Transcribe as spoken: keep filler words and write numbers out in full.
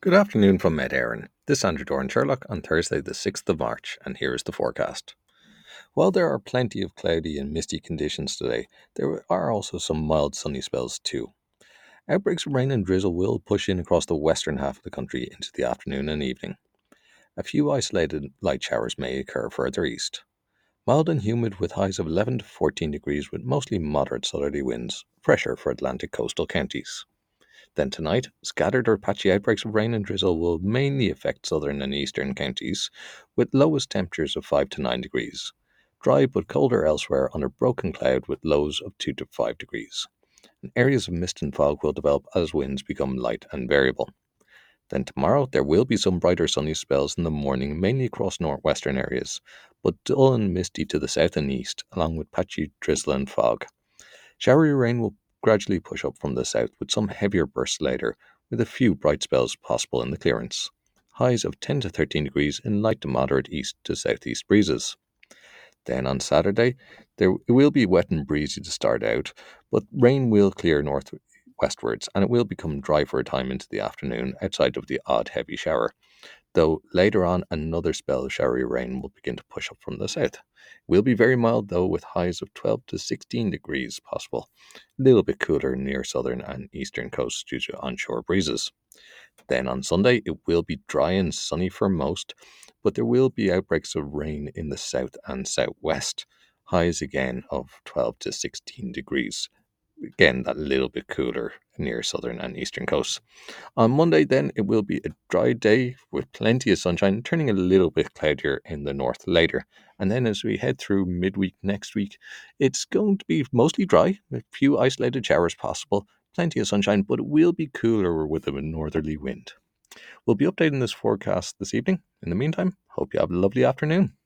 Good afternoon from Med Erin. This is Andrew Doran Sherlock on Thursday, the sixth of March, and here is the forecast. While there are plenty of cloudy and misty conditions today, there are also some mild sunny spells too. Outbreaks of rain and drizzle will push in across the western half of the country into the afternoon and evening. A few isolated light showers may occur further east. Mild and humid with highs of eleven to fourteen degrees with mostly moderate southerly winds, fresher for Atlantic coastal counties. Then tonight, scattered or patchy outbreaks of rain and drizzle will mainly affect southern and eastern counties, with lowest temperatures of five to nine degrees. Dry but colder elsewhere under broken cloud with lows of two to five degrees. And areas of mist and fog will develop as winds become light and variable. Then tomorrow, there will be some brighter sunny spells in the morning, mainly across northwestern areas, but dull and misty to the south and east, along with patchy drizzle and fog. Showery rain will gradually push up from the south with some heavier bursts later, with a few bright spells possible in the clearance. Highs of ten to thirteen degrees in light to moderate east to southeast breezes. Then on Saturday, there it will be wet and breezy to start out, but rain will clear northwestwards and it will become dry for a time into the afternoon outside of the odd heavy shower. Though later on, another spell of showery rain will begin to push up from the south. It will be very mild though, with highs of twelve to sixteen degrees possible. A little bit cooler near southern and eastern coasts due to onshore breezes. Then on Sunday, it will be dry and sunny for most, but there will be outbreaks of rain in the south and southwest. Highs again of twelve to sixteen degrees. Again, that little bit cooler near southern and eastern coasts. On Monday, then, it will be a dry day with plenty of sunshine, turning a little bit cloudier in the north later. And then as we head through midweek next week, it's going to be mostly dry, with a few isolated showers possible, plenty of sunshine, but it will be cooler with a northerly wind. We'll be updating this forecast this evening. In the meantime, hope you have a lovely afternoon.